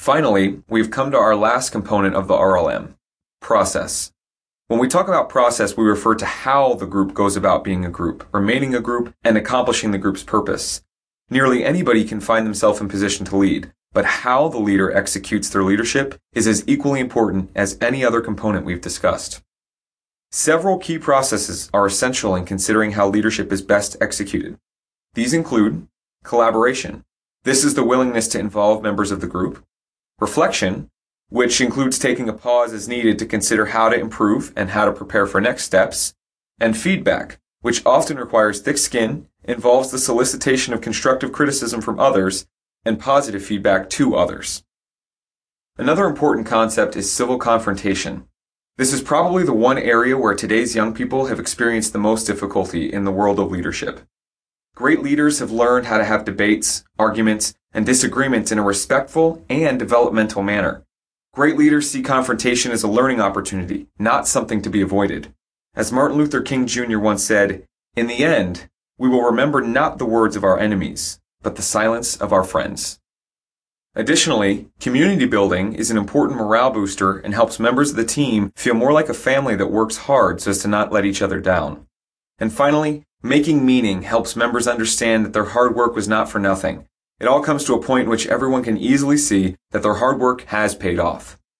Finally, we've come to our last component of the RLM, process. When we talk about process, we refer to how the group goes about being a group, remaining a group, and accomplishing the group's purpose. Nearly anybody can find themselves in position to lead, but how the leader executes their leadership is as equally important as any other component we've discussed. Several key processes are essential in considering how leadership is best executed. These include collaboration. This is the willingness to involve members of the group. Reflection, which includes taking a pause as needed to consider how to improve and how to prepare for next steps. And feedback, which often requires thick skin, involves the solicitation of constructive criticism from others and positive feedback to others. Another important concept is civil confrontation. This is probably the one area where today's young people have experienced the most difficulty in the world of leadership. Great leaders have learned how to have debates, arguments, and disagreements in a respectful and developmental manner. Great leaders see confrontation as a learning opportunity, not something to be avoided. As Martin Luther King Jr. once said, "In the end, we will remember not the words of our enemies, but the silence of our friends." Additionally, community building is an important morale booster and helps members of the team feel more like a family that works hard so as to not let each other down. And finally, making meaning helps members understand that their hard work was not for nothing. It all comes to a point in which everyone can easily see that their hard work has paid off.